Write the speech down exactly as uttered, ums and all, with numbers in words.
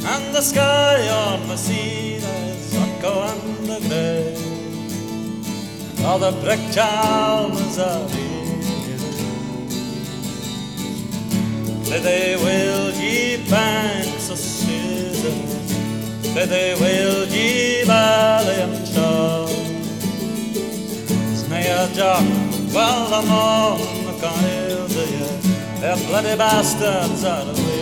and the sky on the sea is Occo and the grey, and all the brick chalmers are here. Say they will ye banks of Susan, say they will ye valley and shore. Snare Jock, well I'm on the coils of you, they're bloody bastards are away.